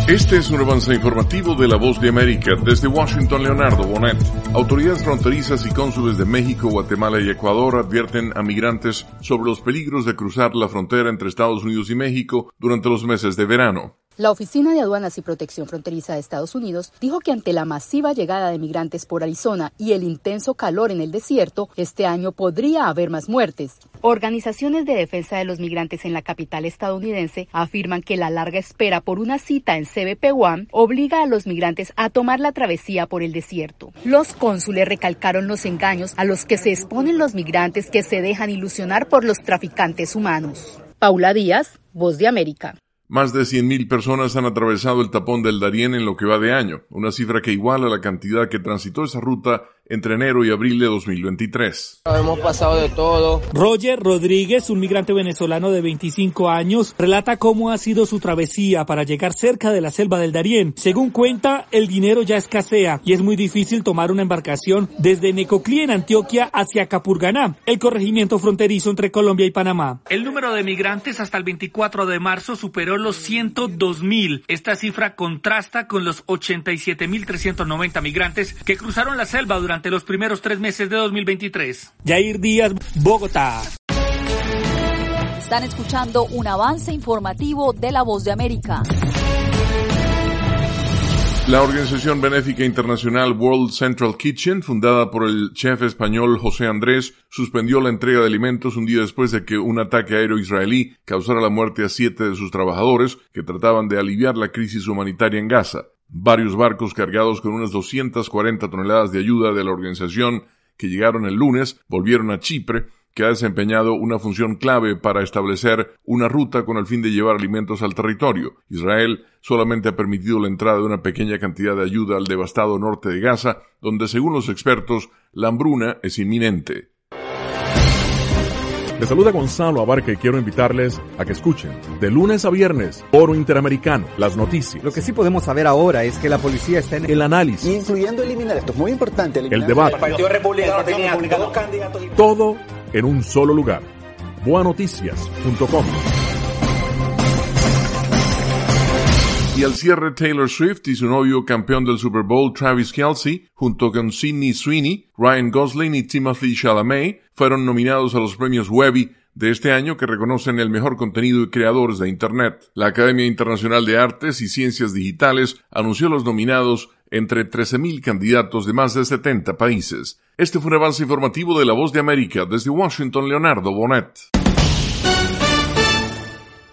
Este es un avance informativo de La Voz de América. Desde Washington, Leonardo Bonet. Autoridades fronterizas y cónsules de México, Guatemala y Ecuador advierten a migrantes sobre los peligros de cruzar la frontera entre Estados Unidos y México durante los meses de verano. La Oficina de Aduanas y Protección Fronteriza de Estados Unidos dijo que ante la masiva llegada de migrantes por Arizona y el intenso calor en el desierto, este año podría haber más muertes. Organizaciones de defensa de los migrantes en la capital estadounidense afirman que la larga espera por una cita en CBP One obliga a los migrantes a tomar la travesía por el desierto. Los cónsules recalcaron los engaños a los que se exponen los migrantes que se dejan ilusionar por los traficantes humanos. Paula Díaz, Voz de América. Más de 100,000 personas han atravesado el tapón del Darién en lo que va de año, una cifra que iguala la cantidad que transitó esa ruta entre enero y abril de 2023. Hemos pasado de todo. Roger Rodríguez, un migrante venezolano de 25 años, relata cómo ha sido su travesía para llegar cerca de la selva del Darién. Según cuenta, el dinero ya escasea y es muy difícil tomar una embarcación desde Necoclí en Antioquia hacia Capurganá, el corregimiento fronterizo entre Colombia y Panamá. El número de migrantes hasta el 24 de marzo superó los 102,000. Esta cifra contrasta con los 87,390 migrantes que cruzaron la selva durante los primeros 3 meses de 2023. Yair Díaz, Bogotá. Están escuchando un avance informativo de La Voz de América. La organización benéfica internacional World Central Kitchen, fundada por el chef español José Andrés, suspendió la entrega de alimentos un día después de que un ataque aéreo israelí causara la muerte a 7 de sus trabajadores que trataban de aliviar la crisis humanitaria en Gaza. Varios barcos cargados con unas 240 toneladas de ayuda de la organización que llegaron el lunes volvieron a Chipre, que ha desempeñado una función clave para establecer una ruta con el fin de llevar alimentos al territorio. Israel solamente ha permitido la entrada de una pequeña cantidad de ayuda al devastado norte de Gaza, donde según los expertos, la hambruna es inminente. Les saluda Gonzalo Abarca y quiero invitarles a que escuchen de lunes a viernes Foro Interamericano, las noticias. Lo que sí podemos saber ahora es que la policía está en el análisis, incluyendo eliminar, esto es muy importante, el debate, el Partido Republicano tenía 2 candidatos, todo en un solo lugar. boanoticias.com. Y al cierre, Taylor Swift y su novio campeón del Super Bowl, Travis Kelce, junto con Sydney Sweeney, Ryan Gosling y Timothée Chalamet, fueron nominados a los premios Webby de este año que reconocen el mejor contenido y creadores de Internet. La Academia Internacional de Artes y Ciencias Digitales anunció los nominados entre 13,000 candidatos de más de 70 países. Este fue un avance informativo de La Voz de América. Desde Washington, Leonardo Bonet.